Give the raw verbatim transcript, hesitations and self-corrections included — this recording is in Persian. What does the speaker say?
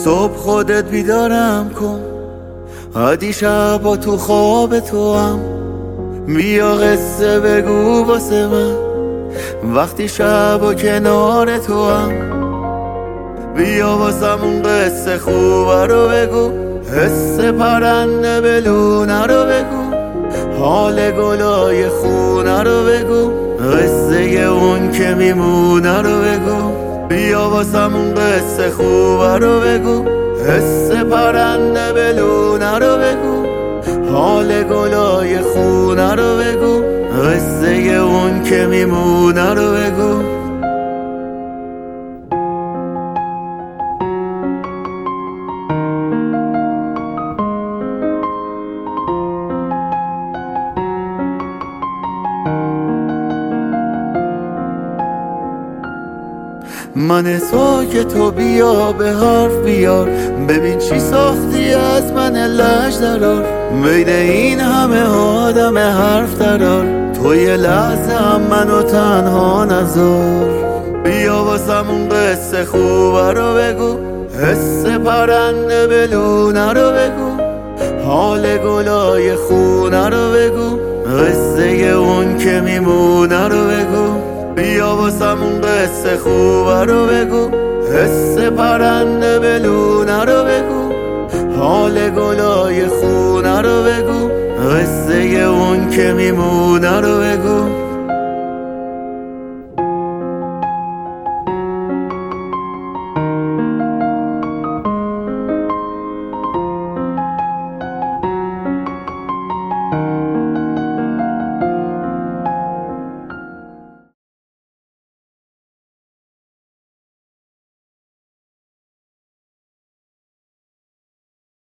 صبح خودت بیدارم کن، عادی شبا تو خواب تو هم بیا قصه بگو واسه من، وقتی شبا کنار تو هم بیا واسمون قصه خوبه رو بگو، حس پرنده بلونه رو بگو، حال گلای خونه رو بگو، قصه اون که میمونه رو بگو، بیا واسمون قصه خوبه رو بگو، حس پرنده بلونه رو بگو، حال گلای خونه رو بگو، قصه اون که میمونه رو بگو. من تو که تو بیا به حرف بیار، ببین چی ساختی از من لش درار، بین این همه آدم حرف درار، تو یه لحظه هم منو تنها نذار، بیا واسمون قصه خوبه رو بگو، حس پرنده بلونه رو بگو، حال گلای خونه رو بگو، قصه اون که میمونه رو بگو، بیا واسمون قصه خوبه رو بگو، حس پرنده بلونه رو بگو، حال گلای خونه رو بگو، قصه اون که میمونه رو بگو.